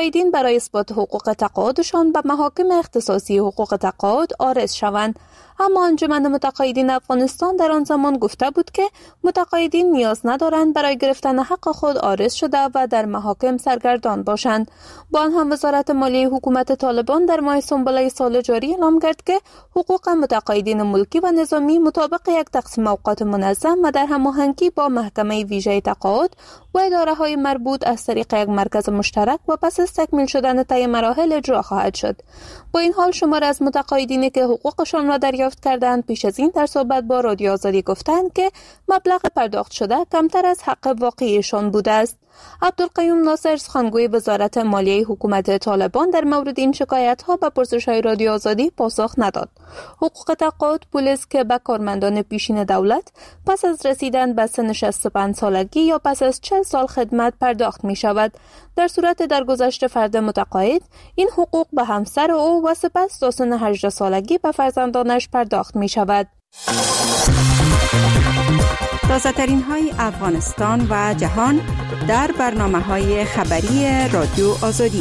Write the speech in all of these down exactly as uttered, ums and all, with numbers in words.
متقاعدین برای اثبات حقوق تقاعدشان به محاکم اختصاصی حقوق تقاعد عارض شوند. اما انجمن متقاعدین افغانستان در آن زمان گفته بود که متقاعدین نیاز ندارند برای گرفتن حق خود عارض شده و در محاکم سرگردان باشند. با آن هم وزارت مالیه حکومت طالبان در ماه سنبله سال جاری اعلام کرد که حقوق متقاعدین ملکی و نظامی مطابق یک تقسیم اوقات منظم و در هماهنگی با محکمه ویژه تقاعد و اداره‌های مربوط از طریق یک مرکز مشترک و پس از تکمیل شدن طی مراحل اجرا خواهد شد. با این حال شمار از متقاعدینی که حقوقشان را دریافت کردند پیش از این در صحبت با رادیو آزادی گفتند که مبلغ پرداخت شده کمتر از حق واقعیشان بوده است. عبدالقیوم ناصر سخنگوی وزارت مالیه حکومت طالبان در مورد این شکایت‌ها به پرسش‌های رادیو آزادی پاسخ نداد. حقوق تقاعد پولی است که به کارمندان پیشین دولت پس از رسیدن به سن شصت و پنج سالگی یا پس از چهل سال خدمت پرداخت می‌شود. در صورت درگذشت فرد متقاعد این حقوق به همسر او و سپس تا سن هجده سالگی به فرزندانش پرداخت می‌شود. تازه‌ترین های افغانستان و جهان در برنامه‌های خبری رادیو آزادی.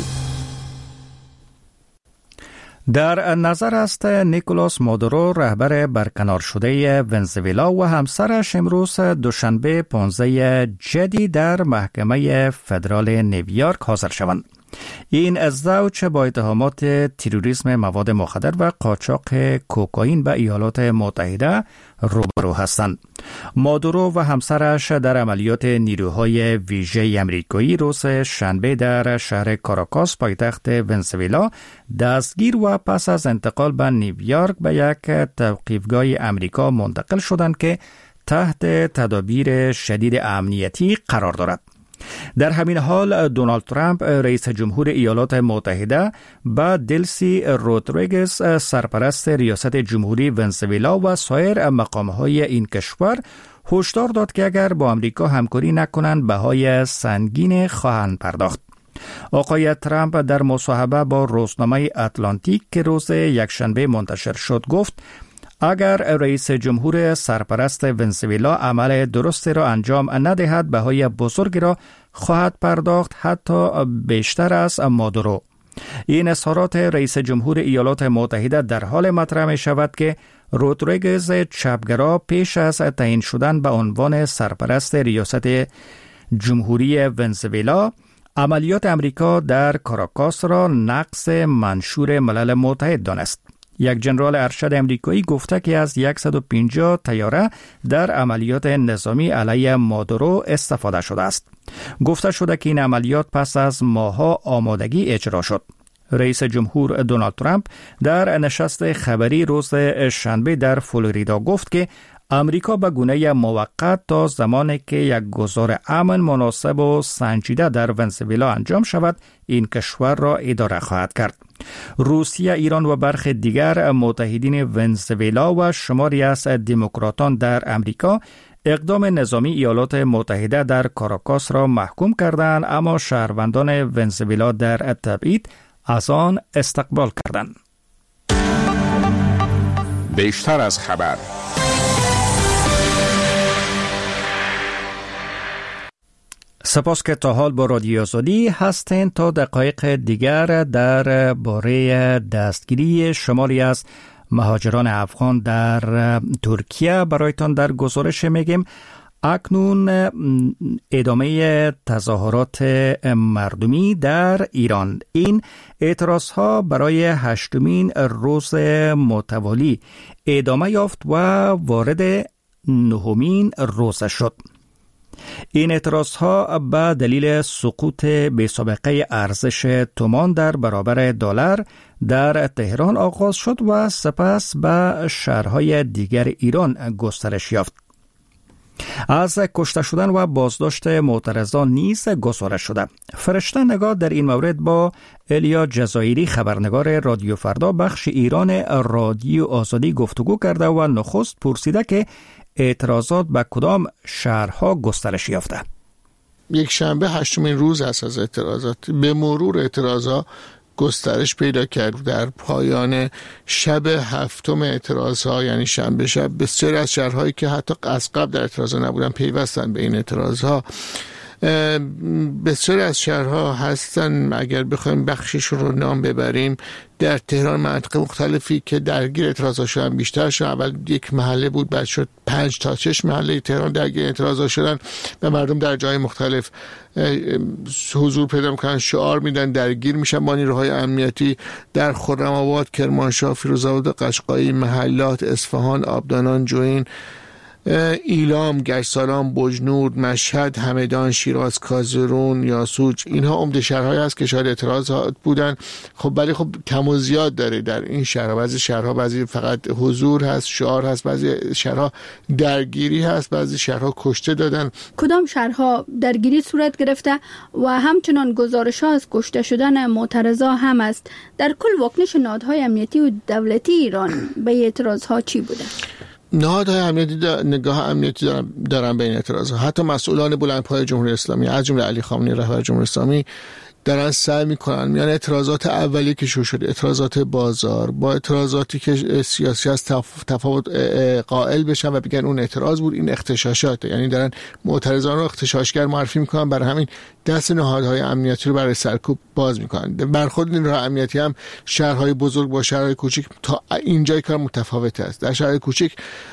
در نظر است نیکولاس مادورو رهبر برکنار شده ونزوئلا و همسرش امروز دوشنبه پانزده جدی در محکمه فدرال نیویورک حاضر شوند. این زوج با اتهامات تروریسم مواد مخدر و قاچاق کوکائین به ایالات متحده روبرو هستند. مادورو و همسرش در عملیات نیروهای ویژه آمریکایی روز شنبه در شهر کاراکاس پایتخت ونزوئلا دستگیر و پس از انتقال به نیویورک به یک توقیفگاه آمریکا منتقل شدند که تحت تدابیر شدید امنیتی قرار دارد. در همین حال دونالد ترامپ رئیس جمهور ایالات متحده با دلسی رودریگز سرپرست ریاست جمهوری ونزوئلا و سایر مقام‌های این کشور هشدار داد که اگر با آمریکا همکاری نکنند بهای سنگین خواهند پرداخت. آقای ترامپ در مصاحبه با روزنامه اتلانتیک که روز یکشنبه منتشر شد گفت اگر رئیس جمهور سرپرست ونزوئلا عمل درستی را انجام ندهد بهای بزرگی را خواهد پرداخت، حتی بیشتر از مادورو. این اظهارات رئیس جمهور ایالات متحده در حال مطرح می شود که رودریگز چپگرا پیش از تعیین شدن به عنوان سرپرست ریاست جمهوری ونزوئلا عملیات امریکا در کاراکاس را نقض منشور ملل متحد دانست. یک ژنرال ارشد امریکایی گفته که از صد و پنجاه طیاره در عملیات نظامی علیه مادورو استفاده شده است. گفته شده که این عملیات پس از ماه‌ها آمادگی اجرا شد. رئیس جمهور دونالد ترامپ در نشست خبری روز شنبه در فلوریدا گفت که امریکا به گونه موقت تا زمانی که یک گذار امن مناسب و سنجیده در ونزوئلا انجام شود این کشور را اداره خواهد کرد. روسیه، ایران و برخی دیگر متحدین ونزوئلا و شماری از دموکراتان در امریکا اقدام نظامی ایالات متحده در کاراکاس را محکوم کردند، اما شهروندان ونزوئلا در تبعید از آن استقبال کردند. بیشتر از خبر. سپاس که تا حال با رادیو آزادی هستین. تا دقایق دیگر در باره دستگیری شماری از مهاجران افغان در ترکیه برایتان در گزارش میگیم. اکنون ادامه تظاهرات مردمی در ایران. این اعتراضها برای هشتمین روز متوالی ادامه یافت و وارد نهمین روز شد. این اعتراضها به دلیل سقوط بی‌سابقه ارزش تومان در برابر دلار در تهران آغاز شد و سپس به شهرهای دیگر ایران گسترش یافت. از کشته شدن و بازداشت معترضان نیز گزارش شده. فرشته نگاه در این مورد با الیا جزایری خبرنگار رادیو فردا بخش ایران رادیو آزادی گفتگو کرده و نخست پرسیده که اعتراضات به کدام شهرها گسترش یافته؟ یک شنبه هشتمین روز است از اعتراضات. به مرور اعتراضات گسترش پیدا کرد. در پایان شب هفتم اعتراضها، یعنی شنبه شب، بسیاری از شهرهایی که حتی از قبل در اعتراضات نبودن پیوستن به این اعتراضها. بسیار از شهرها هستن، اگر بخوایم بخشش رو نام ببریم، در تهران مناطق مختلفی که درگیر اعتراضات شدن بیشتر شدن. اول یک محله بود، بعد شد پنج تا شش محله تهران درگیر اعتراضات شدن و مردم در جای مختلف حضور پیدا میکنن، شعار میدن، درگیر میشن با نیروهای امنیتی. در خرم‌آباد، کرمانشاه، فیروزآباد، قشقایی، محلات، اصفهان، آبدانان، جوین، ایلام، گشتسالان، بجنور، مشهد، همدان، شیراز، کازرون، یاسوج، اینها عمده شهرهایی هست که شاید اعتراضات بودن. خب ولی خب کم و زیاد داره در این شهرها. بعضی شهرها بعضی فقط حضور هست، شعار هست، بعضی شهرها درگیری هست، بعضی شهرها کشته دادن. کدام شهرها درگیری صورت گرفته و همچنان گزارش ها از کشته شدن معترضا هم است؟ در کل واکنش نهادهای امنیتی و دولتی ایران به اعتراض ها چی بوده؟ نهادهای امنیتی نگاه امنیتی دارن, دارن به این اعتراضات. حتی مسئولان بلندپایه جمهوری اسلامی از جمله علی خامنه‌ای رهبر جمهوری اسلامی دارن سعی میکنن میان اعتراضات اولیه که شروع شده، اعتراضات بازار، با اعتراضاتی که سیاسی از تفاوت قائل بشن و بگن اون اعتراض بود، این اغتشاشاته. یعنی دارن معترضان رو اغتشاشگر معرفی میکنن، برای همین دست نهادهای امنیتی رو برای سرکوب باز میکنن. برخورد نیروهای امنیتی هم شهرهای بزرگ با شهرهای کوچک تا اینجای کار متفاوت است. در شهرهای کوچک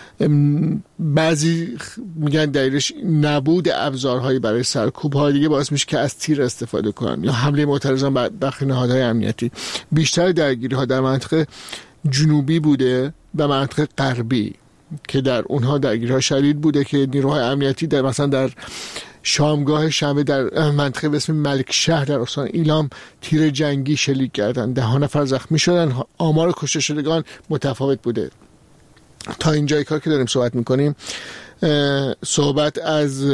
بعضی میگن دلیلش نبود ابزارهایی برای سرکوب های دیگه باعث میشه که از تیر استفاده کنن یا حمله معترضان بر برخی نهادهای امنیتی. بیشتر درگیری ها در منطقه جنوبی بوده و منطقه غربی که در اونها درگیری ها شدید بوده که نیروهای امنیتی در مثلا در شامگاه شنبه در منطقه به اسم ملک شهر در استان ایلام تیر جنگی شلیک کردن، ده نفر زخمی شدن. آمار کشته شدگان متفاوت بوده. تا اینجای کار که داریم صحبت میکنیم صحبت از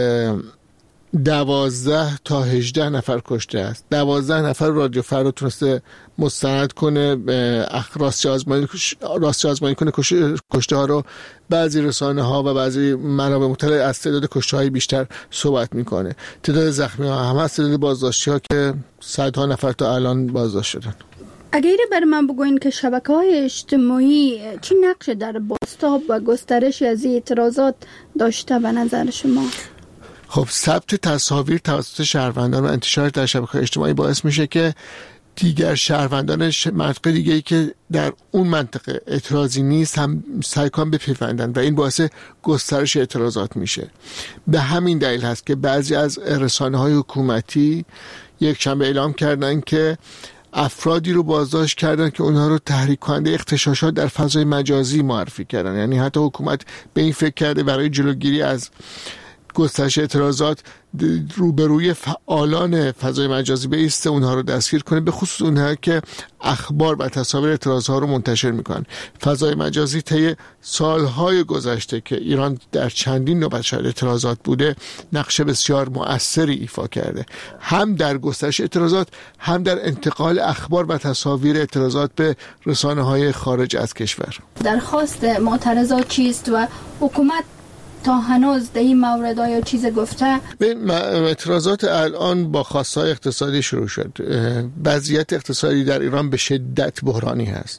دوازده تا هجده نفر کشته است. دوازده نفر رادیو فردا تونسته مستند کنه، راستی آزمایی راستی آزمایی کنه کشته ها رو. بعضی رسانه ها و بعضی منابع مطلع از تعداد کشته های بیشتر صحبت میکنه. تعداد زخمی ها هم هست، تعداد بازداشتی ها که صدها نفر تا الان بازداشت شدن. اگر بر من بگوین که شبکه‌های اجتماعی چی نقش در بازتاب و گسترش از اعتراضات داشته به نظر شما؟ خب ثبت تصاویر توسط شهروندان و انتشار در شبکه‌های اجتماعی باعث میشه که دیگر شهروندان منطقه دیگه‌ای که در اون منطقه اعتراضی نیست هم سعی کنن بپیوندن و این باعث گسترش اعتراضات میشه. به همین دلیل هست که بعضی از رسانه‌های حکومتی یک شنبه اعلام کردن که افرادی رو بازداشت کردن که اونها رو تحریک کننده اغتشاشات در فضای مجازی معرفی کردن. یعنی حتی حکومت به این فکر کرده برای جلوگیری از گسترش اعتراضات روبروی فعالان فضای مجازی بایسته، اونها رو دستگیر کنه، به خصوص اونها که اخبار و تصاویر اعتراضها رو منتشر میکنن. فضای مجازی طی سالهای گذشته که ایران در چندین نوبت شاهد اعتراضات بوده نقش بسیار مؤثری ایفا کرده، هم در گسترش اعتراضات هم در انتقال اخبار و تصاویر اعتراضات به رسانه‌های خارج از کشور. درخواست معترضات چیست و حکومت تا هنوز در این مورد آیا چیز گفته؟ اعتراضات الان با خواستهای اقتصادی شروع شد. وضعیت اقتصادی در ایران به شدت بحرانی هست.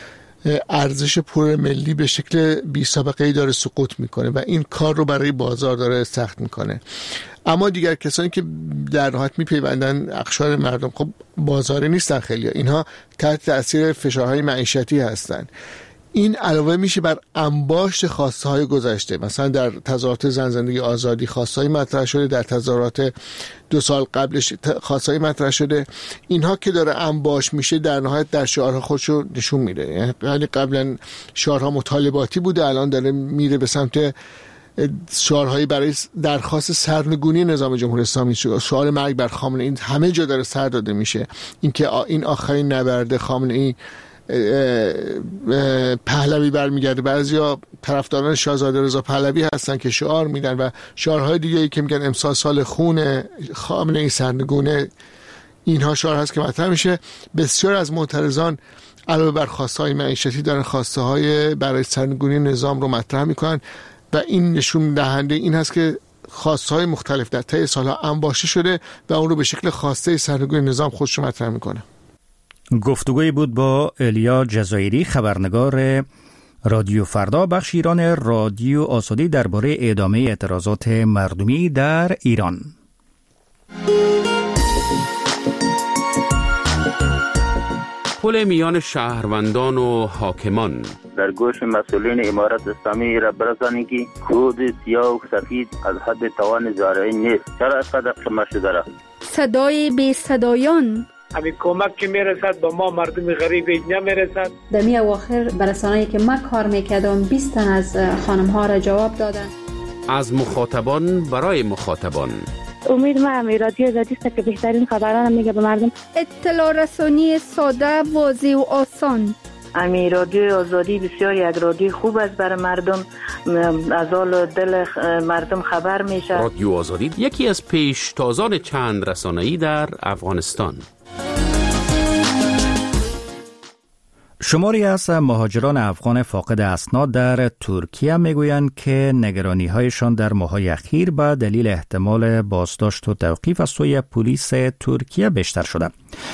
ارزش پول ملی به شکل بی سابقه‌ای داره سقوط میکنه و این کار رو برای بازار داره سخت میکنه. اما دیگر کسانی که در نهایت میپیوندن اقشار مردم، خب بازاری نیستن خیلی، اینها تحت تاثیر فشارهای معیشتی هستن. این علاوه میشه بر انباشت خواسته های گذشته. مثلا در تظاهرات زن زندگی آزادی خواسته‌ای مطرح شده، در تظاهرات دو سال قبلش خواسته‌ای مطرح شده. اینها که داره انباشت میشه در نهایت در شعارها خودشو نشون میده. یعنی قبلا شعارها مطالباتی بوده، الان داره میره به سمت شعارهایی برای درخواست سرنگونی نظام جمهوری اسلامی، شعار مرگ بر خامنه‌ای. این همه جا داره سر داده میشه. اینکه این آخرین نبرد خامنه‌ای پهلوی برمیگرده. بعضیا طرفداران شاهزاده رضا پهلوی هستن که شعار میدن و شعارهای دیگه‌ای که میگن امسال سال خون خامنه‌ای سرنگونه، اینها شعار هست که مطرح میشه. بسیار از معترضان علاوه بر خواسته‌های معیشتی دارن خواسته‌های برای سرنگونی نظام رو مطرح میکنن و این نشون دهنده این هست که خواسته‌های مختلف در طی سالها انباشته شده و اون رو به شکل خواسته سرنگونی نظام خودش رو مطرح میکنه. گفتگوی بود با الیا جزایری، خبرنگار رادیو فردا بخش ایران رادیو آزادی درباره ادامه اعتراضات مردمی در ایران. پل میان شهروندان و حاکمان. در گوش مسئولین امارت اسلامی را برسانید که کود سیاه و سفید از حد توان زارعی نیست. چرا از قدر قمه شده را؟ صدای بی صدایان. همین کمک که میرسد به ما مردم غریب اینجا میرسد. در می اواخر برسانه‌ای که ما کار میکردم بیست تن از خانم ها را جواب دادن. از مخاطبان برای مخاطبان. امید ما همی رادیو آزادی است که بهترین خبران میگه به مردم. اطلاع رسانی ساده، واضح و آسان. امی رادیو آزادی بسیار یک رادیو خوب است برای مردم، از حال دل مردم خبر میشه. رادیو آزادی یکی از پیشتازان چند رسانه‌ای در افغانستان. شماری از مهاجران افغان فاقد اسناد در ترکیه میگویند که نگرانی‌هایشان در ماه‌های اخیر به دلیل احتمال بازداشت و توقیف از سوی پلیس ترکیه بیشتر شده.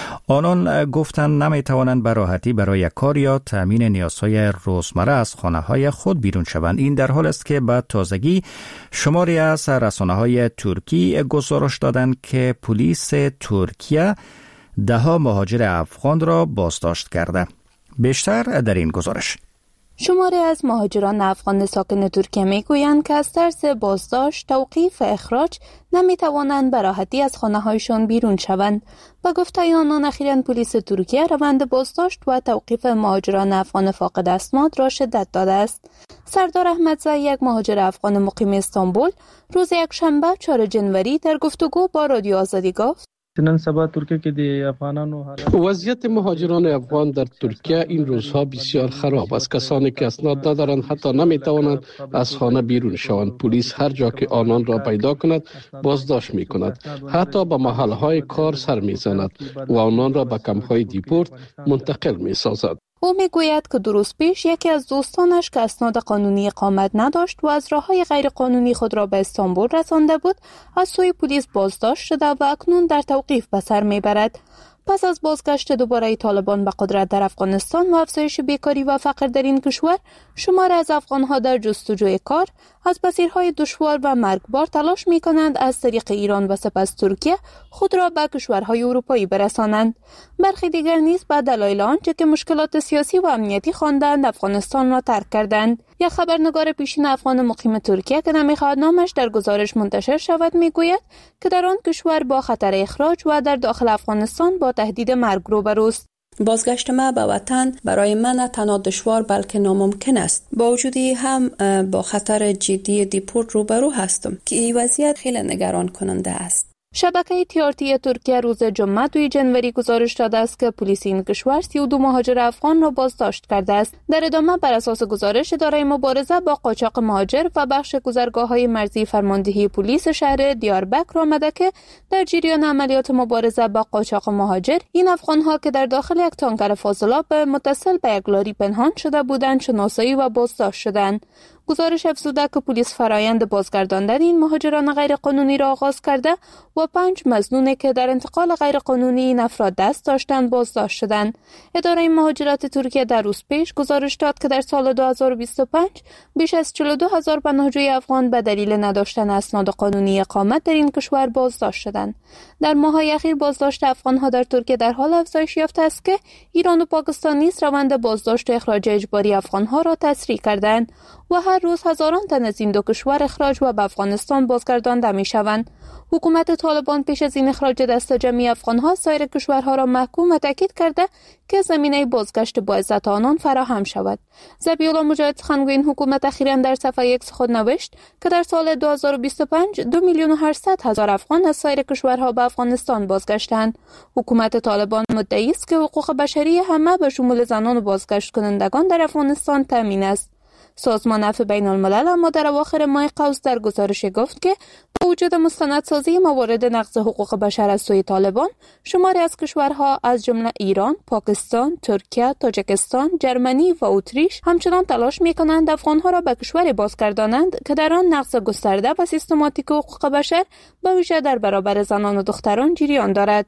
آنان گفتند نمیتوانند به راحتی برای کار یا تامین نیازهای روزمره از خانه‌های خود بیرون شوند. این در حال است که به تازگی شماری از رسانه‌های ترکی گزارش دادند که پلیس ترکیه ده‌ها مهاجر افغان را بازداشت کرده. بیشتر در این گزارش. شماری از مهاجران افغان ساکن ترکیه میگویند که از ترس بازداشت، توقیف و اخراج نمیتوانند به راحتی از خانه‌هایشان بیرون شوند. با گفته آنان اخیراً پلیس ترکیه روند بازداشت و توقیف مهاجران افغان فاقد اسناد را شدت داده است. سردار احمدزی، یک مهاجر افغان مقیم استانبول، روز یکشنبه چهارم جنوری در گفتگو با رادیو آزادی گفت: نن سبا ترکیه کې د افغانانو حالت وضعیت مهاجران افغان در ترکیه این روزها بسیار خراب است. کسانی که اسناد ندارند حتی نمیتوانند از خانه بیرون شوند. پلیس هر جا که آنان را پیدا کند بازداشت میکند، حتی به محلهای کار سر میزند و آنان را به کمپ‌های دیپورت منتقل میسازد. او میگوید که دو روز پیش یکی از دوستانش که اسناد قانونی اقامت نداشت و از راههای غیر قانونی خود را به استانبول رسانده بود از سوی پلیس بازداشت شده و اکنون در توقیف به سر میبرد. پس از بازگشت دوباره طالبان به قدرت در افغانستان و افزایش بیکاری و فقر در این کشور، شمار از افغانها در جستجوی کار از مسیرهای دشوار و مرگبار تلاش می کنند از طریق ایران و سپس ترکیه خود را به کشورهای اروپایی برسانند. برخی دیگر نیز به دلایل آنچه که مشکلات سیاسی و امنیتی خواندند افغانستان را ترک کردند. یک خبرنگار پیشین افغان مقیم ترکیه که نمیخواهد نامش در گزارش منتشر شود میگوید که در آن کشور با خطر اخراج و در داخل افغانستان با تهدید مرگ روبروست. بازگشت ما به وطن برای من نه تنها دشوار بلکه ناممکن است. با وجودی هم با خطر جدی دیپورت روبرو هستم که این وضعیت خیلی نگران کننده است. شبکه تی آر تی ترکیه روز جمعه دوی جنوری گزارش داده است که پلیس این کشور سی و دو مهاجر افغان را بازداشت کرده است. در ادامه بر اساس گزارش اداره مبارزه با قاچاق مهاجر و بخش گذرگاه‌های مرزی فرماندهی پلیس شهر دیاربکر آمده که در جریان عملیات مبارزه با قاچاق مهاجر این افغان‌ها که در داخل یک تانکر فاضلاب متصل به یک لاری پنهان شده بودند شناسایی و بازداشت شدند. گزارش افزوده که پلیس فرایند بازگرداندن این مهاجران غیرقانونی را آغاز کرده و پنج مظنون که در انتقال غیرقانونی این افراد دست داشتند بازداشت شدند. اداره مهاجرت ترکیه در روز پیش گزارش داد که در سال دو هزار و بیست و پنج بیش از چهل و دو هزار پناهجوی افغان به دلیل نداشتن اسناد قانونی اقامت در این کشور بازداشت شدند. در ماه‌های اخیر بازداشت افغان‌ها در ترکیه در حال افزایش یافته است که ایران و پاکستان نیز روند بازداشت و اخراج اجباری افغان‌ها را تسریع کردند و هر روز هزاران تن از این دو کشور اخراج و به افغانستان بازگردانده می‌شوند. حکومت طالبان پیش از این اخراج دست جمعی افغان‌ها سایر کشورها را محکوم و تاکید کرده که زمینه بازگشت با عزت آنان فراهم شود. ذبیح‌الله مجاهد سخنگوی این حکومت اخیراً در صفحه ایکس خود نوشت که در سال دو هزار و بیست و پنج دو میلیون و هشتصد هزار افغان از سایر کشورها به افغانستان بازگشتند. حکومت طالبان مدعی است که حقوق بشری همه به شمول زنان و بازگشت کنندگان در افغانستان تامین است. سازمان عفو بین الملل اما در اواخر ماه قوس در گزارش گفت که با وجود مستندسازی موارد نقض حقوق بشر از سوی طالبان، شماری از کشورها از جمله ایران، پاکستان، ترکیه، تاجیکستان، جرمنی و اتریش همچنان تلاش می‌کنند افغان‌ها را به کشوری بازگردانند که در آن نقض گسترده و سیستماتیک حقوق بشر به ویژه در برابر زنان و دختران جریان دارد.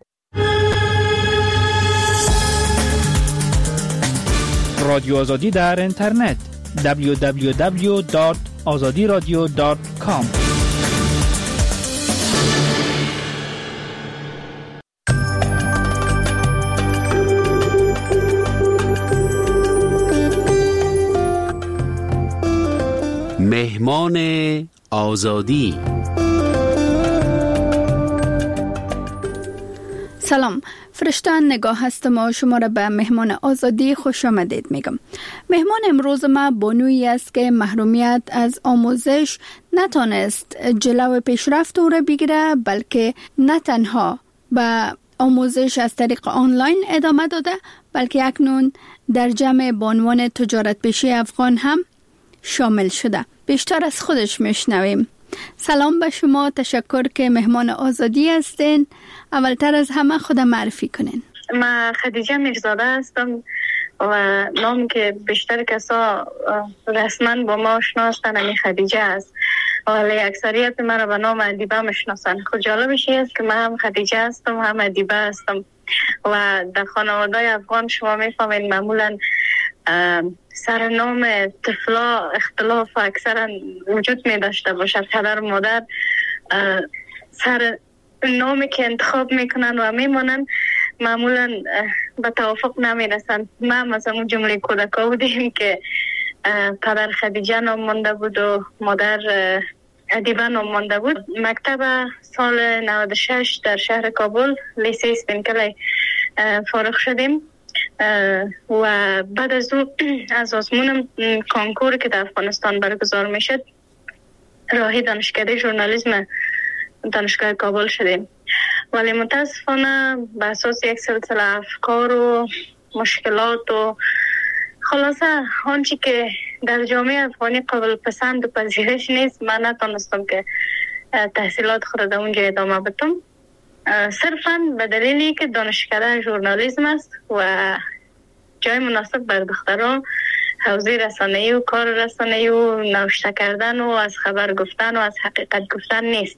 رادیو آزادی در اینترنت دبلیو دبلیو دبلیو دات آزادی رادیو دات کام مهمان آزادی. سلام، فرشته نگاه هستم و شما را به مهمان آزادی خوش آمدید میگم. مهمان امروز ما بانویی است که محرومیت از آموزش نتانست جلو پیشرفت او را بگیره، بلکه نه تنها به آموزش از طریق آنلاین ادامه داده، بلکه اکنون در جمع بانوان تجارت پیشه افغان هم شامل شده. بیشتر از خودش میشنویم. سلام به شما، تشکر که مهمان آزادی هستین. اولتر از همه خودم معرفی کنین. من خدیجه میرزاده هستم و نام که بیشتر کسا رسما با ما آشنا هستن همین خدیجه است، ولی اکثریت من را به نام ادیبه میشناسن. خود جالبش است که من هم خدیجه هستم هم ادیبه هستم و در خانواده افغان شما میفهمین معمولا سرنام طفلا اختلاف اکثرا وجود می داشته باشد. پدر و مادر سر نامی که انتخاب میکنن و میمونن معمولا به توافق نمیرسن. ما مثلا اون جمله کودکا بودیم که پدر خدیجه نام مانده بود و مادر ادیبه نام مانده بود. مکتب سال نود و شش در شهر کابل لیسه اسپینکلی فارغ شدیم و بعد از او از آزمون کانکور که در افغانستان برگزار میشد راهی دانشکده ژورنالیسم دانشگاه کابل شدیم، ولی متاسفانه به اساس یک سلسله افکار و مشکلات و خلاصه آنچه که در جامعه افغانی قابل پسند و پذیرش نیست، من نتونستم که تحصیلات خود در اونجا ادامه بدم، صرفاً به دلیلی که دانشکده ژورنالیسم است و جای مناسب بر دختران حوزه رسانه‌ای و کار رسانه‌ای و نوشته کردن و از خبر گفتن و از حقیقت گفتن نیست.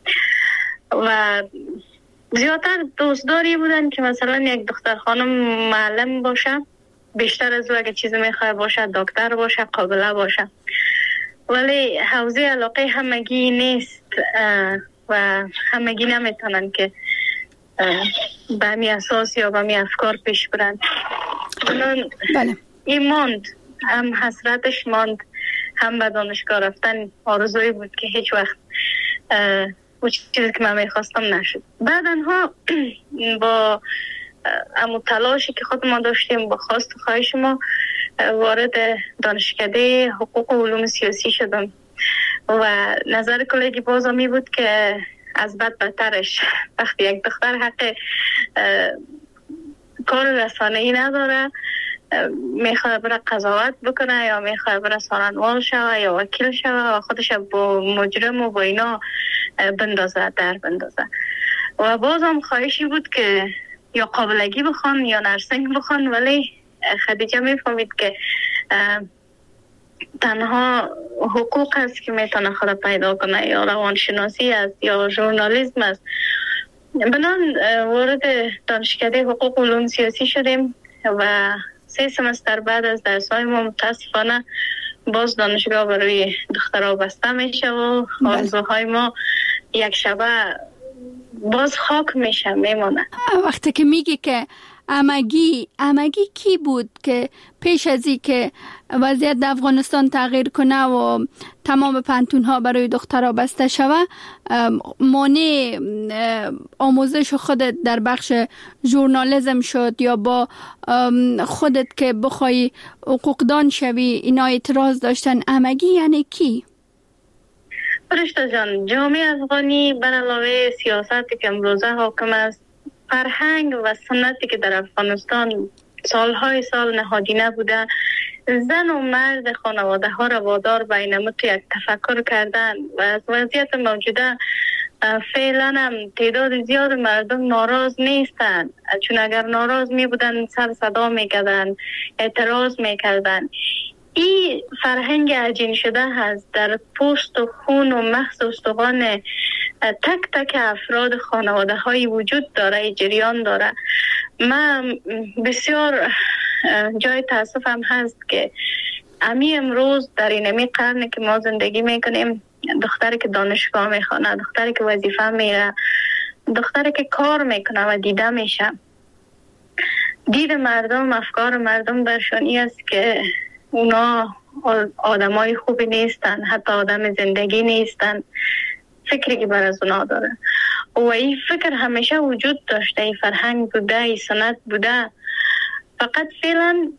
و زیادتر دوستداری بودن که مثلا یک دختر خانم معلم باشه، بیشتر از او اگه چیزی میخواه باشه دکتر باشه، قابله باشه، ولی حوزه علاقه همگی نیست و همگی نمیتونن که به همی اساس یا به همی افکار پیش برن. بله. این ماند، هم حسرتش ماند، هم به دانشگاه رفتن آرزوی بود که هیچ وقت او چیزی که من میخواستم نشد. بعد انها با امو تلاشی که خود ما داشتیم با خواست و خواهش ما وارد دانشکده حقوق و علوم سیاسی شدم و نظر کلیگی بازا می بود که از بد بدترش وقتی یک دختر حق کار رسانه‌ای نداره، میخواد برای قضاوت بکنه یا میخواد برای سارنوال شوه یا وکیل شوه و خودش با مجرم و با اینا بندازه در بندازه. و بازم خواهشی بود که یا قابلگی بخوان یا نرسنگ بخوان، ولی خدیجه میفهمید که تنها حقوق است که میتونه خود پیدا کنه، یا روانشناسی است یا ژورنالیسم است. بنان وارد دانشکده حقوق و علوم سیاسی شدیم و سه سمستر بعد از درس‌های ما متاسفانه باز دانشگاه برای دخترها بسته میشه و آرزوهای ما یک شبه باز خاک میشه میمونه. وقتی که میگی که امگی امگی کی بود که پیش از این که وضعیت در افغانستان تغییر کنه و تمام پانتون ها برای دخترها بسته شوه، مانع آموزش خودت در بخش ژورنالیسم شد یا با خودت که بخوای حقوقدان شوی اینا اعتراض داشتن؟ امگی یعنی کی؟ فرشته جان، جامعه افغانی بر علاوه سیاستی که امروزه حاکم است، فرهنگ و سنتی که در افغانستان سالهای سال نهادینه بوده، زن و مرد خانواده ها را وادار به این نمط یک تفکر کردن و از وضعیت موجوده فعلا هم تعداد زیاد مردم ناراض نیستند، چون اگر ناراض می بودن سر صدا می کردن، اعتراض می کردن. این فرهنگ عجین شده هست در پوست و خون و مغز و استخوان تک تک افراد خانواده های وجود داره، جریان داره. من بسیار جای تاسفم هست که امی امروز در این امی قرن که ما زندگی میکنیم، دختری که دانشگاه میخوانه، دختری که وظیفه میره، دختری که کار میکنه و دیده میشه، دید مردم، افکار مردم برشانی است که اونا آدمای خوبی نیستن، حتی آدم زندگی نیستن، فکری که بر از اونا داره و این فکر همیشه وجود داشته، این فرهنگ بوده، این سنت بوده، فقط فعلا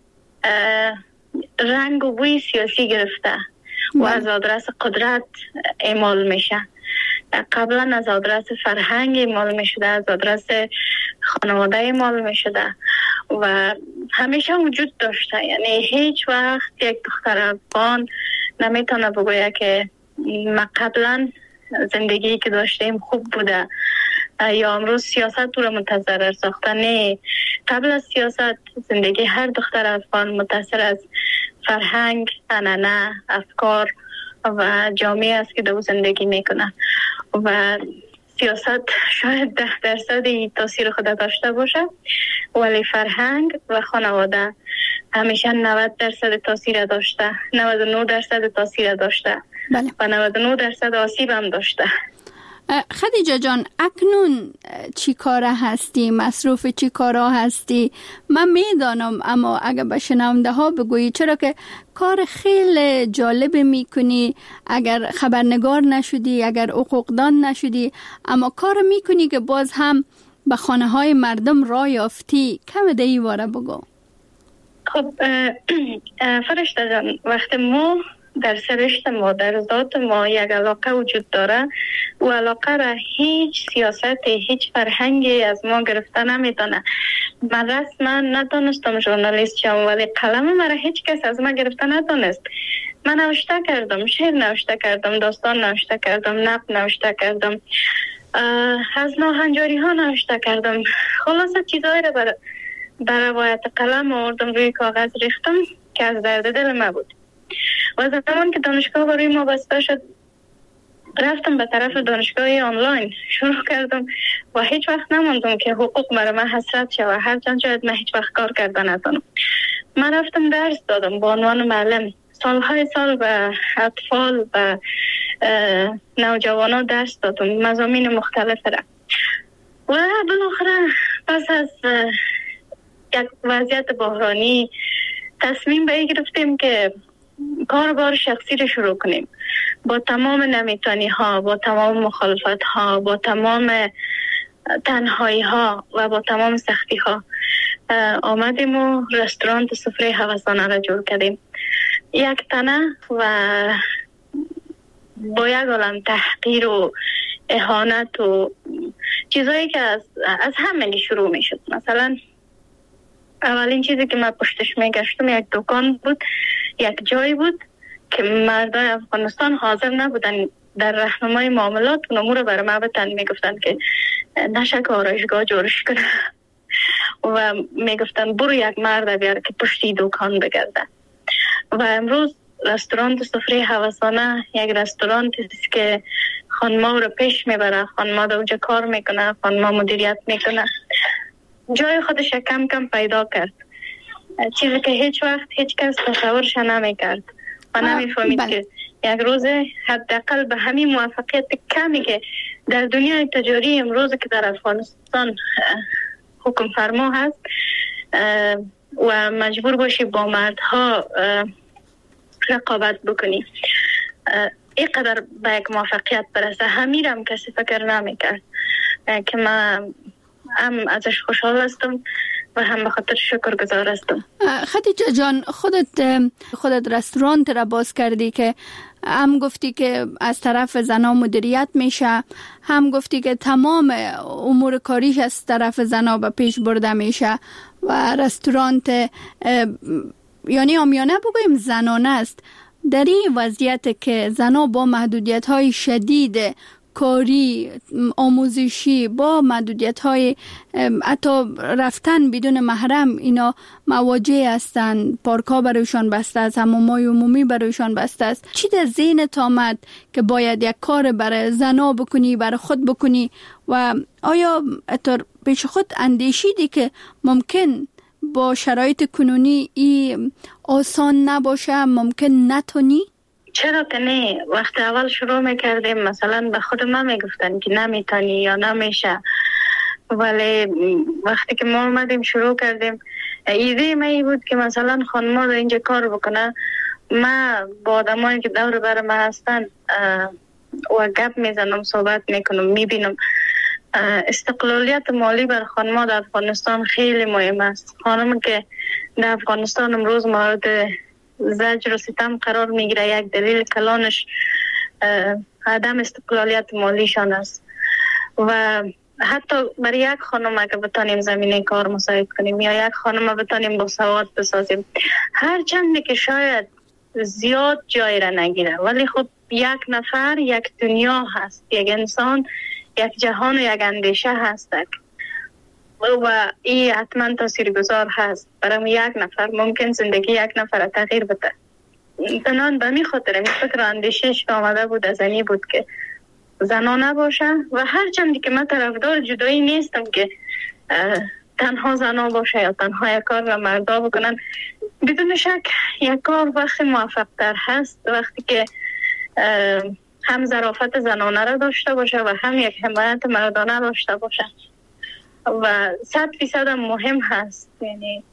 رنگ و بوی سیاسی گرفته و از آدرس قدرت اعمال میشه. قبلا از آدرس فرهنگ اعمال میشده، از آدرس خانواده اعمال میشده و همیشه وجود داشته. یعنی هیچ وقت یک دختر افغان نمیتونه بگویه که ما قبلا زندگی که داشتیم خوب بوده یا امروز سیاست رو متضرر ساخته. نه، قبل از سیاست زندگی هر دختر افغان متاثر از فرهنگ، عنعنه، افکار و جامعه است که دو زندگی میکنه و سیاست شاید ده درصد تاثیر خود داشته باشه، ولی فرهنگ و خانواده همیشه نود درصد تاثیر داشته، نود و نه درصد تاثیر داشته بله. و نود و نه درصد آسیب هم داشته. خدیجه جان، اکنون چی کاره هستی؟ مصروف چی کارا هستی؟ من میدانم، اما اگر به شنونده ها بگویی، چرا که کار خیلی جالب میکنی، اگر خبرنگار نشدی، اگر حقوقدان نشدی، اما کار میکنی که باز هم به خانه های مردم راه یافتی. کم دیگه واره بگو. خب فرشته جان، وقتی ما در سرشت ما، در ذات ما یک علاقه وجود داره، و علاقه را هیچ سیاست، هیچ فرهنگی از ما گرفته نمیتونه. من رسما ندانستم ژورنالیست شم، ولی قلم مرا هیچ کس از ما گرفته ندانست. من نوشته کردم، شعر نوشته کردم، داستان نوشته کردم، نقد نوشته کردم، از ناهنجاری ها نوشته کردم، خلاصه چیزایی را بر بر روایت قلم آوردم، روی کاغذ ریختم که از درد دل ما بود. و زمان که دانشگاه روی ما بسته شد، رفتم به طرف دانشگاه آنلاین، شروع کردم و هیچ وقت نماندم که حقوق برای من حسرت شد. هرچند شاید من هیچ وقت کار کرده نتونم. من رفتم درس دادم به عنوان معلم، سالهای سال به اطفال و نوجوانان درس دادم، مضامین مختلف را. و بالاخره پس از یک وضعیت بحرانی تصمیم به این گرفتیم که کاربار شخصی رو شروع کنیم. با تمام نمیتانی ها، با تمام مخالفت ها، با تمام تنهایی ها و با تمام سختی ها آمدیم و رستوران سفره هوسانه را جور کردیم. یک تنه و با یک عالم تحقیر و اهانت و چیزایی که از, از همه شروع می شد. مثلا اولین چیزی که من پشتش می گشتم یک دکان بود، یک جایی بود که مردای افغانستان حاضر نبودن در راهنمای معاملات و امور رو برای ما بتن. می گفتن که نشه که آرایشگاه جورش کنه و می گفتن برو یک مرد بیار که پشتی دکان بگرده. و امروز رستوران سفره هوسانه یک رستوران است که خانما رو پیش میبره، خانما در اونجا کار میکنه، خانما مدیریت میکنه، جای خودش کم کم پیدا کرد، چیزی که هیچ وقت هیچ کس تصورش نمیکرد و نمیفهمید که یک روز حداقل به همین موفقیت کمی که در دنیای تجاری امروز که در افغانستان حکم فرما هست و مجبور باشی با مردها رقابت بکنی، اینقدر به یک موفقیت برسه، همیرم کسی فکر نمیکرد. که من هم ازش خوشحال هستم و هم به خاطر شکر گزار هستم. خدیجه جان، خودت خودت رستوران را باز کردی که هم گفتی که از طرف زنا مدیریت میشه، هم گفتی که تمام امور کاریش از طرف زنا به پیش برده میشه و رستوران یعنی آمیانه بگویم زنانه است. در این وضعیت که زنا با محدودیت های شدید کاری، آموزشی، با محدودیت های حتی رفتن بدون محرم اینا مواجه هستند، پارک ها برایشان بسته است، حمام‌های عمومی برایشان بسته است، چی در ذهنت آمد که باید یک کار برای زنا بکنی، برای خود بکنی؟ و آیا اتر پیش خود اندیشیدی که ممکن با شرایط کنونی ای آسان نباشه، ممکن نتونی؟ چرا که نه؟ وقت اول شروع میکردیم مثلا به خود ما میگفتن که نمیتونی یا نمیشه، ولی وقتی که ما اومدیم شروع کردیم ایده من بود که مثلا خانم در اینجا کار بکنه، ما با آدمایی که دور بر ما هستن و گپ میزنم، صحبت میکنم، میبینم استقلالیت مالی بر خانم در افغانستان خیلی مهم است. خانم که در افغانستان امروز مورد زجر و ستم قرار میگیره، یک دلیل کلانش عدم استقلالیت مالیشان است. و حتی برای یک خانم اگر بتانیم زمینه کار مساعد کنیم یا یک خانم بتانیم با سواد بسازیم، هر چندی که شاید زیاد جای را نگیره، ولی خب یک نفر یک دنیا هست، یک انسان یک جهان و یک اندیشه هست و این حتما تاثیرگذار هست. برای یک نفر ممکن زندگی یک نفر تغییر بده. تنان به می خاطر این فکر اندیشش آمده بود از اینی بود که زنانه باشه و هر چندی که من طرفدار جدایی نیستم که تنها زنا باشه یا تنها یک کار را مردا بکنن. بدون شک یک کار وقتی موفق تر هست وقتی که هم ظرافت زنانه را داشته باشه و هم یک حمایت مردانه داشته باشه و صد فیصد مهم هست. یعنی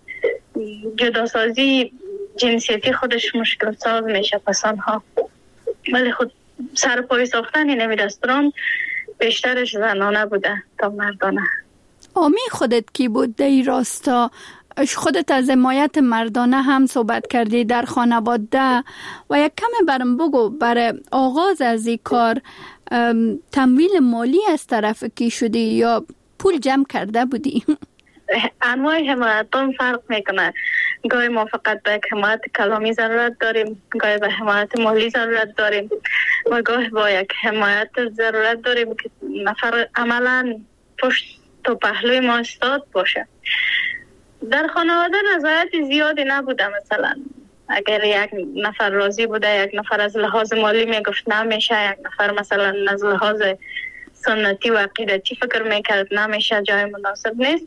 جداسازی جنسیتی خودش مشکل ساز میشه پسانها، ولی خود سر پای ساختن این رستوران بیشترش زنانه بوده تا مردانه. آمی خودت کی بود در این راستا؟ خودت از حمایت مردانه هم صحبت کردی در خانواده و یک کم برم بگو برای آغاز از این کار تمویل مالی از طرف کی شدی یا پول جمع کرده بودی؟ انواع حمایتان فرق میکنه. گاهی ما فقط به حمایت کلامی ضرورت داریم، گاهی به حمایت مالی ضرورت داریم و گاهی با یک حمایت ضرورت داریم که نفر عملا پشت و پهلوی ما استاد باشه. در خانواده رضایت زیادی نبوده. مثلا اگر یک نفر راضی بوده، یک نفر از لحاظ مالی میگفت نمیشه، یک نفر مثلا از لحاظ سنتی و عقیدتی فکر میکرد نمیشه، جای مناسب نیست.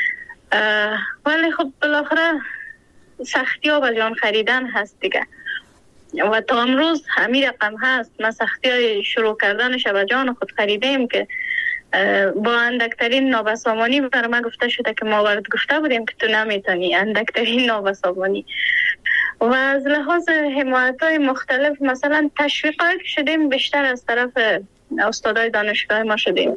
ولی خب بالاخره سختی ها به جان خریدن هست دیگه و تا امروز همین رقم هست. ما سختی های شروع کردنش به جان خود خریدیم که با اندکترین نابسامانی بر ما گفته شده که ما ورد گفته بودیم که تو نمیتونی، اندکترین نابسامانی. و از لحاظ حمایت های مختلف مثلا تشویق هایی که شدیم بیشتر از طرف استادای دانشگاه ما شدیم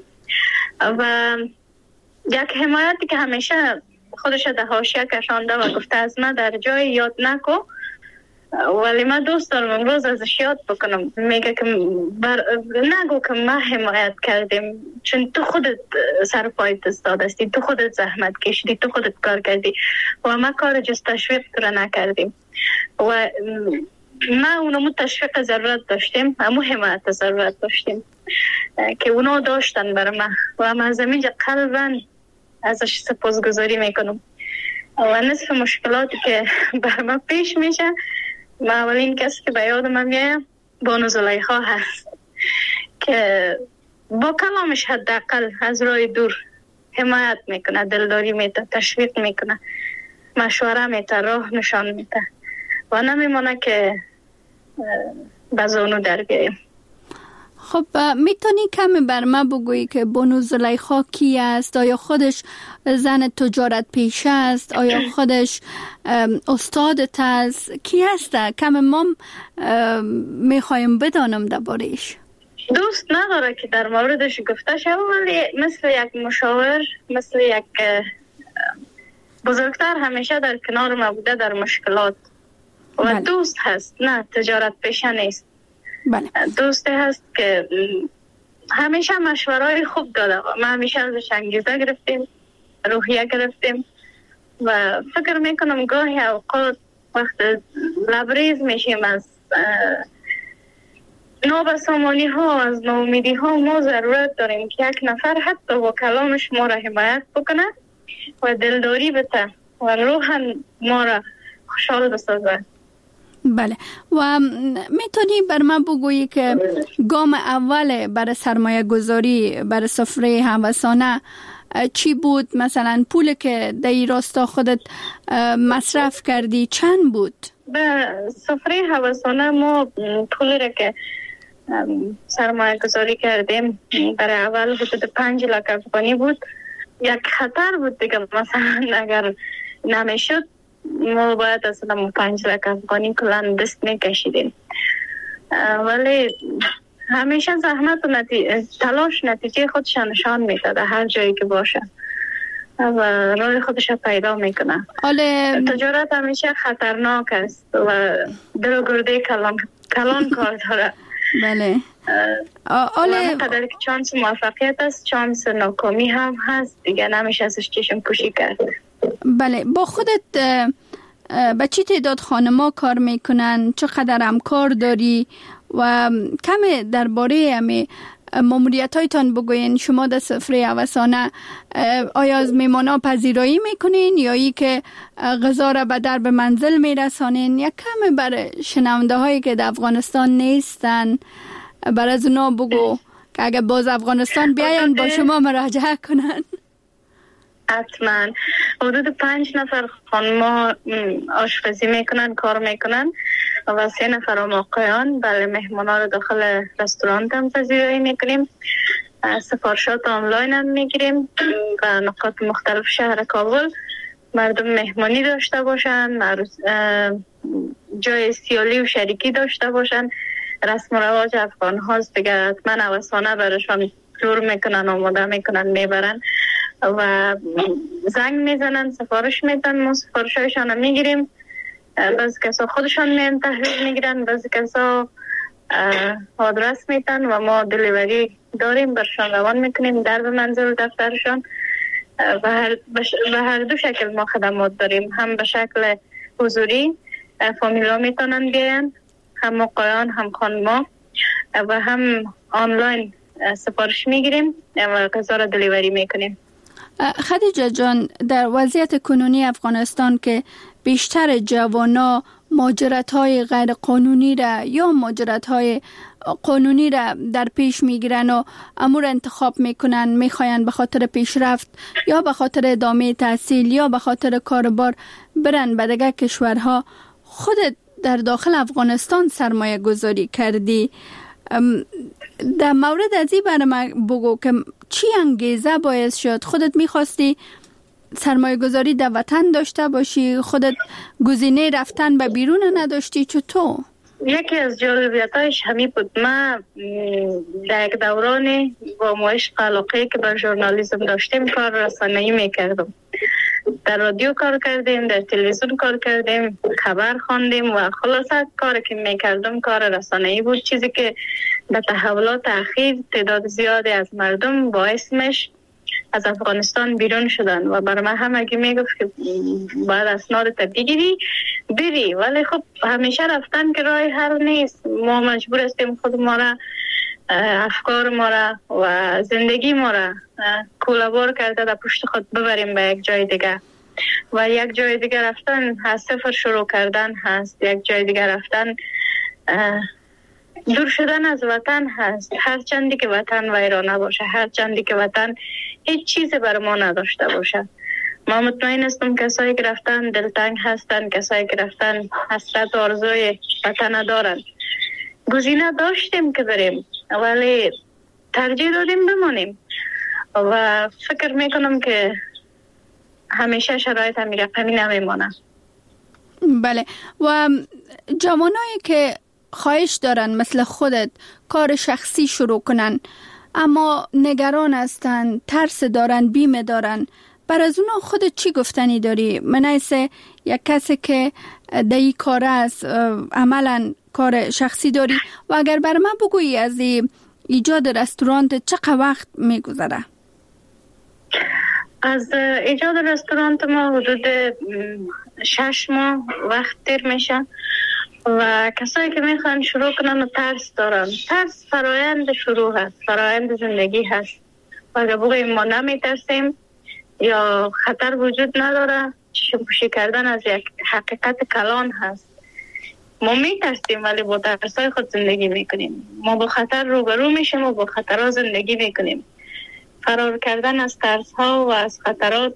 و یک حمایتی که همیشه خودش در حاشیه کشانده و گفته از من در جای یاد نکو، ولی من دوست دارم امروز ازش یاد بکنم. میگه که بر... نگو که ما حمایت کردیم، چون تو خودت سر پایت استاد هستی، تو خودت زحمت کشیدی، تو خودت کار کردی و ما کار جز تشویق تو را نکردیم و ما اونمو تشویق ضرورت داشتیم، همو حمایت ضرورت داشتیم که اونا داشتن برای ما و ما از اینجا قلباً ازش سپاسگزاری میکنم. و نصف مشکلاتی که بر ما پیش میشه، ما اولین کسی که به یاد من میاد بانو زلیخا هست که با کلامش حداقل از راه دور حمایت میکنه، دلداری میده، تشویق میکنه، مشوره میده، راه نشان میده و نمیمونه که بزانو در بیاییم. خب میتونی کمی بر ما بگویی که بانو زلیخا کی است؟ آیا خودش زن تجارت پیشه است؟ آیا خودش استادت است؟ کی است؟ کمی ما میخوایم بدانم درباره‌اش. دوست نداره که در موردش گفته شد، ولی مثل یک مشاور، مثل یک بزرگتر همیشه در کنار ما بوده در مشکلات و بله. دوست هست، نه تجارت پیشه نیست. بله. دوسته هست که همیشه مشورهای خوب داده. ما همیشه ازش انگیزه گرفتیم، روحیه گرفتیم و فکر میکنم گاهی اوقات وقت لبریز میشیم از نابسامانی ها، از ناامیدی ها، ما ضرورت داریم که یک نفر حتی با کلامش ما را حمایت بکنه و دلداری بده و روحاً ما را خوشحال بسازه. بله. و میتونی بر من بگویی که گام اول برای سرمایه گذاری برای سفره هوسانه چی بود؟ مثلا پول که در این راستا خودت مصرف کردی چند بود؟ به سفره هوسانه ما پولی را که سرمایه گذاری کردیم برای اول حدود پنج لاک افغانی بود. یک خطر بود دیگه، مثلا اگر نمیشد ما باید اصلا پنج لک افغانی کلان دست میکشیدیم. ولی همیشه زحمت و نتیجه تلاش نتیجه خودش نشان میده هر جایی که باشه و راه خودش پیدا میکنه. آله تجارت همیشه خطرناک است و دل و گرده کلان کلان کار داره. بله. آله قدر که چانس موفقیت است چانس ناکامی هم هست دیگه، نمیشه ازش چشم پوشی کرد. بله. با خودت به چی تعداد خانما کار میکنن؟ چقدر همکار داری؟ و کم درباره همی ماموریت هایتان بگوین. شما در سفره هوسانه آیا از میمانا پذیرایی میکنین یا ای که غذا را به درب منزل میرسانین؟ یا کم بر شنونده هایی که در افغانستان نیستن بر از اونا بگو که اگر باز افغانستان بیاین با شما مراجعه کنن. حتما حدود پنج نفر خانما آشپزی میکنن، کار میکنن و سه نفر هم آقایان. بله، مهمانا رو داخل رستوران هم پذیرایی میکنیم، سفارشات آنلاین هم میگیریم و نقاط مختلف شهر کابل مردم مهمانی داشته باشن، جای سیالی و شریکی داشته باشن. رسم و رواج افغان هاست دیگه، حتما هوسانه برشان جور میکنن، آماده میکنن، میبرن و زنگ میزنن، سفارش میدن، ما سفارشایشان هم میگیریم. بعضی کسا خودشان میان تحویل میگیرن، بعضی کسا آدرس میدن و ما دلیوری داریم برشان روان میکنیم در به منزل و دفترشان. و هر, بش... و هر دو شکل ما خدمات داریم، هم به شکل حضوری فامیلا میتونن بیاین، هم آقایان هم خانما، و هم آنلاین سفارش میگیریم و غذا را دلیوری میکنیم. خدیجه جان، در وضعیت کنونی افغانستان که بیشتر جوانا مهاجرت‌های غیر قانونی را یا مهاجرت‌های قانونی را در پیش میگیرن و امور انتخاب میکنن، میخواین به خاطر پیشرفت یا به خاطر ادامه تحصیل یا به خاطر کاربار برن به دیگر کشورها، خودت در داخل افغانستان سرمایه گذاری کردی. در مورد از این برای من بگو که چی انگیزه باعث شد خودت میخواستی سرمایه گذاری در وطن داشته باشی، خودت گزینه رفتن به بیرون نداشتی؟ چطور؟ یکی از جالبیتایش همین بود. من در یک دورانی با مایش علاقه که به ژورنالیسم داشتیم کار رسانه‌ای میکردم. در رادیو کار کردیم، در تلویزیون کار کردیم، خبر خواندیم و خلاصه کاری که میکردم کار رسانه‌ای بود، چیزی که به تحولات اخیر تعداد زیادی از مردم باعث میشه از افغانستان بیرون شدن و برای من همگی میگفت که باید اسنادت بگیری بری، ولی خب همیشه رفتن که راه حل نیست. ما مجبور هستیم خود ما را، افکار ما را و زندگی ما را کولابور کرده در پشت خود ببریم به یک جای دیگه و یک جای دیگه رفتن از صفر شروع کردن هست، یک جای دیگه رفتن دور شدن از وطن هست. هر چندی که وطن ویرانه باشه، هر چندی که وطن هیچ چیزی بر ما نداشته باشه. ما مطمئن هستم کسایی که رفتن دلتنگ هستن، کسایی که رفتن حسرت و آرزوی وطن دارن. گزینه داشتیم که بریم ولی ترجیح دادیم بمانیم و فکر میکنم که همیشه شرایط همین رقمی نمیمانه. بله. و جوانایی که خواهش دارن مثل خودت کار شخصی شروع کنن اما نگران هستن، ترس دارن، بیمه دارن، بر از اونا خودت چی گفتنی داری؟ من ایسه یک کسی که در این کار است، عملا کار شخصی داری و اگر بر من بگویی از ایجاد رستورانت چقدر وقت میگذره؟ از ایجاد رستورانت ما حدود شش ماه وقت دیر میشه و کسایی که میخوان شروع کنن و ترس دارن. ترس فرایند شروع هست، فرایند زندگی هست و اگر بگوییم ما نمیترسیم یا خطر وجود نداره، چشم پوشی کردن از یک حقیقت کلان هست. ما میترسیم ولی با ترسای خود زندگی میکنیم. ما با خطر روبرو میشیم و با خطرها زندگی میکنیم. فرار کردن از ترس ها و از خطرات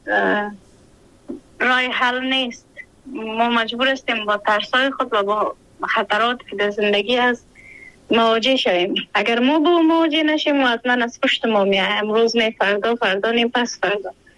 راه حل نیست. ما مجبور هستیم با ترسای خود و با خطرات که در زندگی هست مواجه شویم. اگر ما با مواجه نشیم حتما از پشت ما میایم، امروز نه، فردا، فردا نه، پس فردا.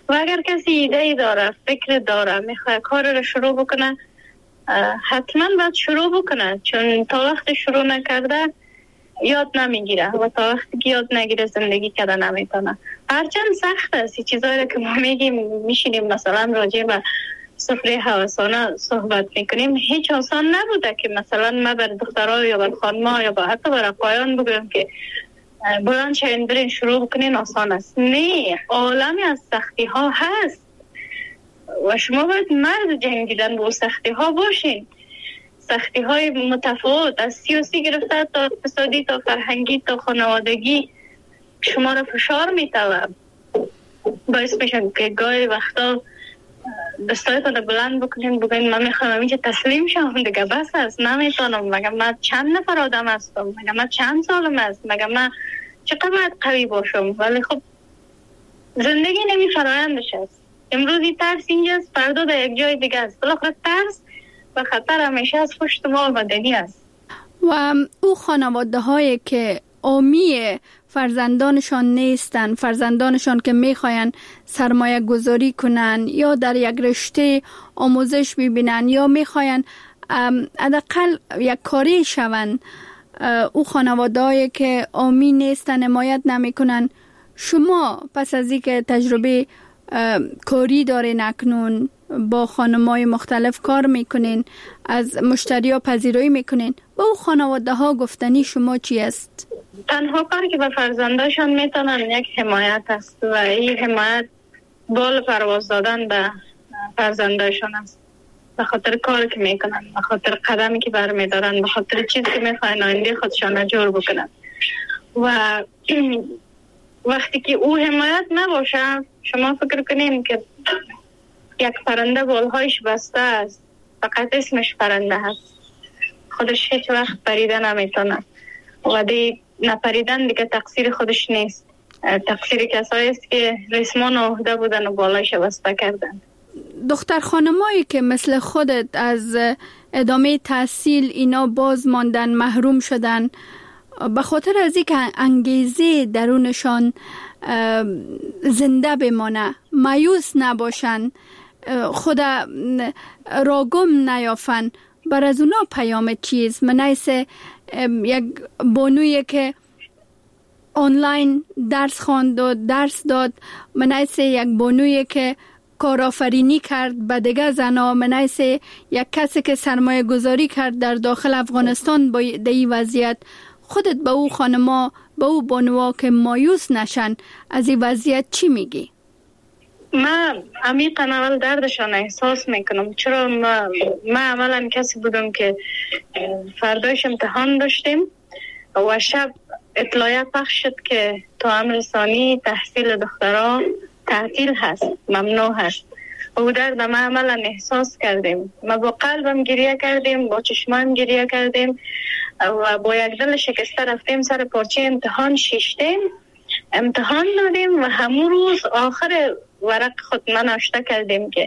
و اگر کسی ایده داره، فکر داره، میخواد کار رو شروع بکنه، حتما باید شروع بکنه، چون تا وقت شروع نکرده یاد نمیگیره و تا وقتی که یاد نگیره زندگی کرده نمیتونه. هرچند سخت است این چیزایی که ما میگیم، میشینیم مثلا راجع به سفره هوسانه صحبت میکنیم، هیچ آسان نبوده که مثلا ما بر دخترها یا بر خانم‌ها یا با حتی بر آقایان بگویم که بلند شوین برین شروع بکنین آسان است. نه، عالمی از سختی ها هست و شما باید مرد جنگیدن با سختی ها باشین. سختی های متفاوت از سیاسی گرفته تا اقتصادی تا فرهنگی تا خانوادگی شما را فشار میتوه، باعث میشن که گاهی وقتا دستایتان بلند بکنین بگوین من میخوام اینجا تسلیم شم دیگه، بس است، نمیتونم، مگه من چند نفر آدم هستم، مگه من چند سالم است، مگه من چقدر باید قوی باشم. ولی خب زندگی نمی فرایندش است. امروزی ترس اینجاست، فردا در یک جای دیگه است. بالاخره ترس و خطر همیشه از پشت ما آمدنی است. و او خانواده هایی که آمی فرزندانشان نیستن، فرزندانشان که میخواین سرمایه گذاری کنن یا در یک رشته آموزش ببینن یا میخواین حداقل یک کاری شون، او خانواده هایی که آمی نیستن، حمایت نمیکنن، شما پس از اینکه تجربه کاری دارین، اکنون با خانم‌های مختلف کار میکنین، از مشتری ها پذیرایی میکنین، با او خانواده ها گفتنی شما چی است؟ تنها کاری که به فرزنداشان میتونن یک حمایت است و این حمایت بال پرواز دادن به فرزنداشان است، به خاطر کاری که میکنن، به خاطر قدمی که برمیدارن، به خاطر چیزی که میخواین آینده خودشان جور بکنن. و وقتی که او حمایت نباشه، شما فکر کنین که یک پرنده بالهایش بسته است، فقط اسمش پرنده هست، خودش هیچ وقت پریده نمیتونه و دی نپریدن دیگه تقصیر خودش نیست، تقصیر کسایی است که ریسمان عهده بودن و بالایش بسته کردن. دختر خانمایی که مثل خودت از ادامه تحصیل اینا باز ماندن، محروم شدن، به خاطر از اینکه انگیزه درونشان زنده بمانه، مایوس نباشن، خود را گم نیافن، بر از اونا پیام چیز؟ منیس یک بانویی که آنلاین درس خواند و درس داد، منیس یک بانویی که کارآفرینی کرد به دیگه زنا، منیس یک کسی که سرمایه گذاری کرد در داخل افغانستان با دی وضعیت. خودت به او خانما، به او بانوها که مایوس نشن از این وضعیت چی میگی؟ من عمیقاً اول دردشان احساس میکنم، چرا ما, ما عملا کسی بودم که فردایش امتحان داشتیم و شب اطلاعیه پخش شد که تا امر ثانی تحصیل دخترها تعطیل هست، ممنوع هست. و درد ما عملا احساس کردیم، ما با قلبم گریه کردیم، با چشمایم گریه کردیم و با یک دل شکسته رفتیم سر پارچه امتحان شیشتیم، امتحان دادیم و همون روز آخر ورق خود من نوشته کردیم که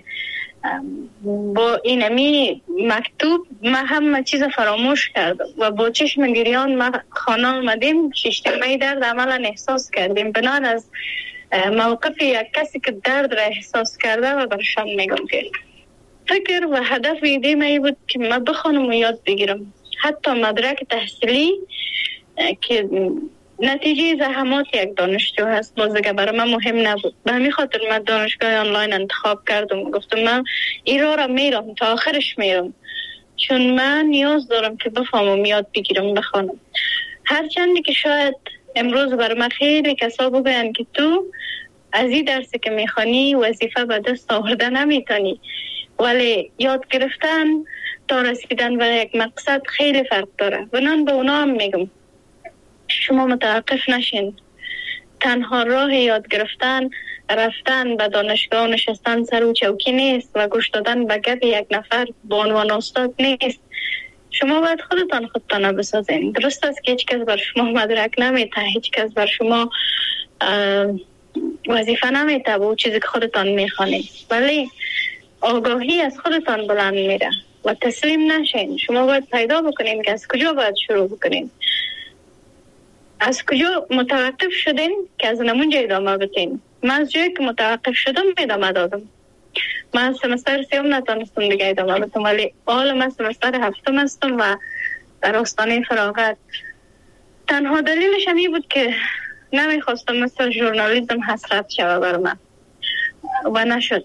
با اینمی مکتوب ما همه چیز فراموش کردم و با چشم گریان ما خانه آمدیم. شیشتیمه درد عملا احساس کردیم بنان از موقف یک کسی که درد را احساس کرده و برشان میگم که فکر و هدف ایده می بود که من بخونم و یاد بگیرم. حتی مدرک تحصیلی که نتیجه زحمات یک دانشجو هست باز دیگه برای من مهم نبود، به همین خاطر من دانشگاه آنلاین انتخاب کردم، گفتم من این راه را میرم تا آخرش میرم، چون من نیاز دارم که بفهمم، یاد بگیرم، بخونم. هرچندی که شاید امروز برای من خیلی کسا بگوین که تو از این درسی که میخوانی وظیفه به دست آورده نمیتونی، ولی یاد گرفتن تا رسیدن به یک مقصد خیلی فرق داره. بنان به اونا هم میگم شما متوقف نشین، تنها راه یاد گرفتن رفتن به دانشگاه نشستن سر و چوکی نیست و گوش دادن به گپ یک نفر به عنوان استاد نیست. شما باید خودتان خودتان بسازین. درست است که هیچ کس بر شما مدرک نمیته، هیچ کس بر شما وظیفه نمیته با چیزی که خودتان میخوانید، ولی آگاهی از خودتان بلند میره و تسلیم نشین. شما باید پیدا بکنین که از کجا باید شروع بکنین، از کجا متوقف شدین که از نمونجا ادامه بتین. من از جایی که متوقف شدم ادامه دادم. من سمستر سیوم نتونستم دیگه ادامه بدم، ولی حالا من سمستر هفتم هستم و در آستانه فراغت. تنها دلیلش همی بود که نمیخواستم مثل ژورنالیسم حسرت شوه بر من و نشد.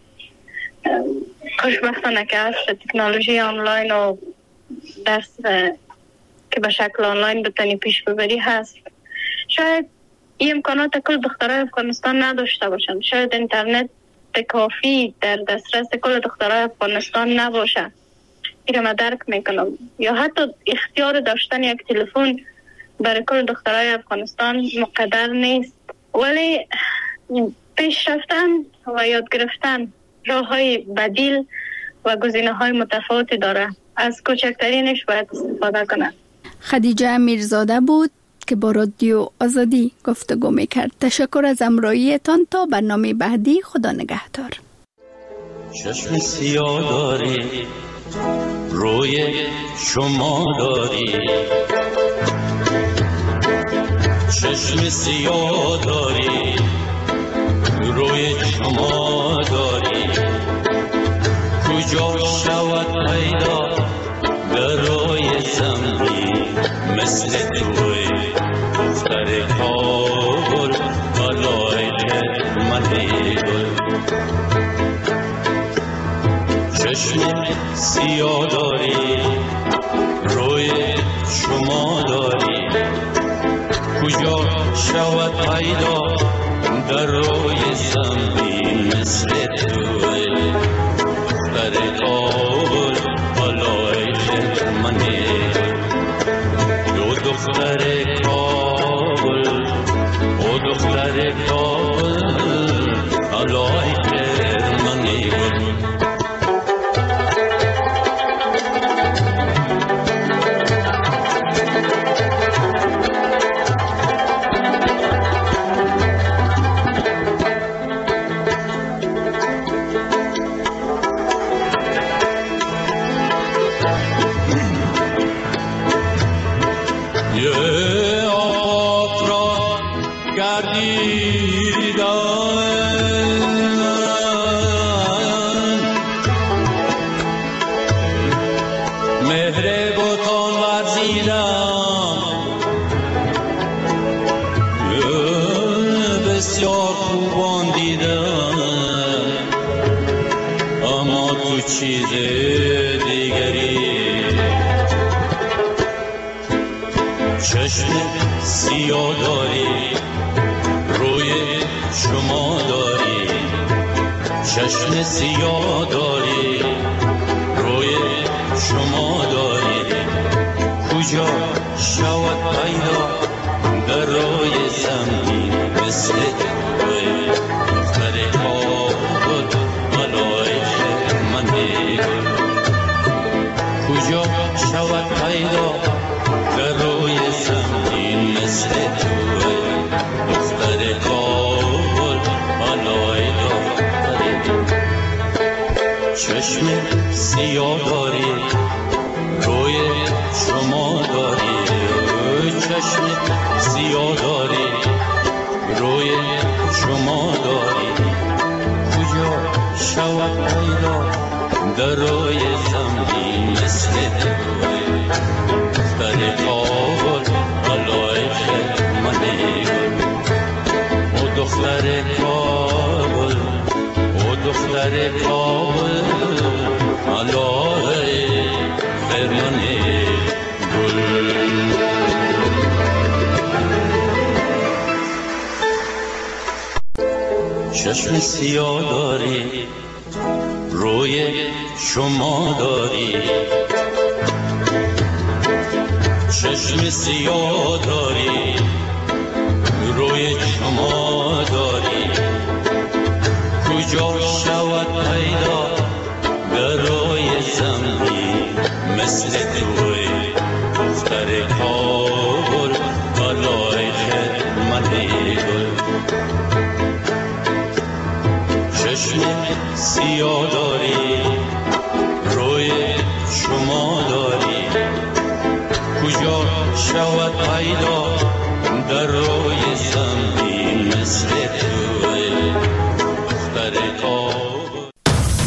خوشبختانه که اصل تکنولوژی آنلاین و درس که به شکل آنلاین بتانی پیش ببری هست. شاید این امکانات کل دخترای افغانستان نداشته باشند، شاید اینترنت کافی در دسترس کل دخترای افغانستان نباشه، این ما درک میکنم، یا حتی اختیار داشتن یک تلفن برای کل دخترای افغانستان مقدر نیست، ولی پیش رفتن و یاد گرفتن راه های بدیل و گزینه های متفاوتی داره، از کوچکترینش باید استفاده کنن. خدیجه میرزاده بود که با رادیو آزادی گفتگو میکرد. تشکر از همراهیتان. تا برنامه بعدی، خدا نگهدار. چشم سیاه داری، روی شما داری، چشم سیاه داری، روی شما داری، کجا شود پیدا در روی زمین مثل توی دختر کابل بالای منی گل. چشم سیاه داری، روی شما داری، کجا شود پیدا در روی زمین مثل توی دختر کابل بالای منی گل. دو دختر کابل، او دختر کابل بالای منی گل. چیز دیگری، چشم سیاه داری، روی شما داری، چشم سیاه داری، روی شما داری، کجا شود پیدا در روی زمین مثل توی دختر کابل بالای منی گل. کجا شود پیدا در روی زمین مثل توی دختر کابل بالای دختر گل. چشم سیاه داری، روی شما داری، چشم سیاه داری، روی شما داری، کجا شود پیدا در روی زمین مثل توی دختر کابل بالای منی گل. او دختر کابل، او دختر کابل بالای منی گل. چشم سیاه داری، روی شما داری، چشم سیاه داری، روی شما داری، کجا شود پیدا در روی زمین مثل توی دختر کابل بالای منی گل. چشم سیاه داری، روی شما داری، کجا شود پیدا در روی